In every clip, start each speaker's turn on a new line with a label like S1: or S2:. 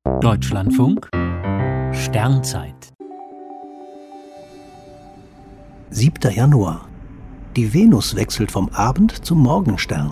S1: Deutschlandfunk Sternzeit
S2: 7. Januar. Die Venus wechselt vom Abend- zum Morgenstern.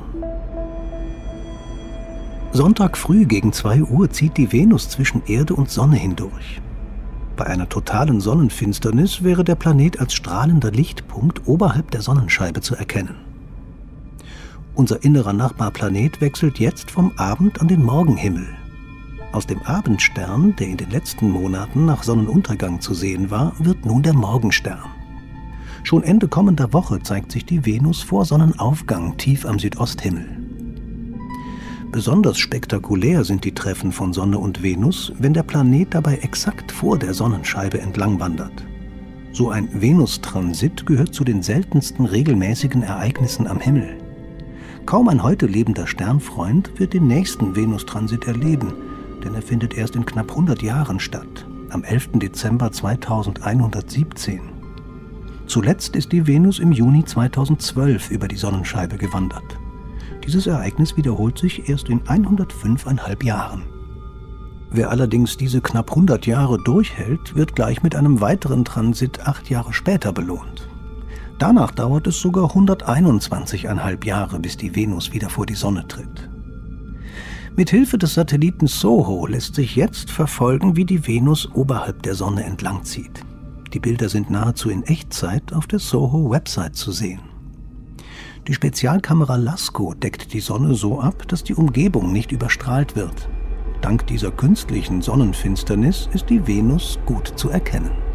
S2: Sonntag früh gegen 2 Uhr zieht die Venus zwischen Erde und Sonne hindurch. Bei einer totalen Sonnenfinsternis wäre der Planet als strahlender Lichtpunkt oberhalb der Sonnenscheibe zu erkennen. Unser innerer Nachbarplanet wechselt jetzt vom Abend- an den Morgenhimmel. Aus dem Abendstern, der in den letzten Monaten nach Sonnenuntergang zu sehen war, wird nun der Morgenstern. Schon Ende kommender Woche zeigt sich die Venus vor Sonnenaufgang tief am Südosthimmel. Besonders spektakulär sind die Treffen von Sonne und Venus, wenn der Planet dabei exakt vor der Sonnenscheibe entlang wandert. So ein Venustransit gehört zu den seltensten regelmäßigen Ereignissen am Himmel. Kaum ein heute lebender Sternfreund wird den nächsten Venustransit erleben, denn er findet erst in knapp 100 Jahren statt, am 11. Dezember 2117. Zuletzt ist die Venus im Juni 2012 über die Sonnenscheibe gewandert. Dieses Ereignis wiederholt sich erst in 105,5 Jahren. Wer allerdings diese knapp 100 Jahre durchhält, wird gleich mit einem weiteren Transit 8 Jahre später belohnt. Danach dauert es sogar 121,5 Jahre, bis die Venus wieder vor die Sonne tritt. Mit Hilfe des Satelliten SOHO lässt sich jetzt verfolgen, wie die Venus oberhalb der Sonne entlangzieht. Die Bilder sind nahezu in Echtzeit auf der SOHO-Website zu sehen. Die Spezialkamera LASCO deckt die Sonne so ab, dass die Umgebung nicht überstrahlt wird. Dank dieser künstlichen Sonnenfinsternis ist die Venus gut zu erkennen.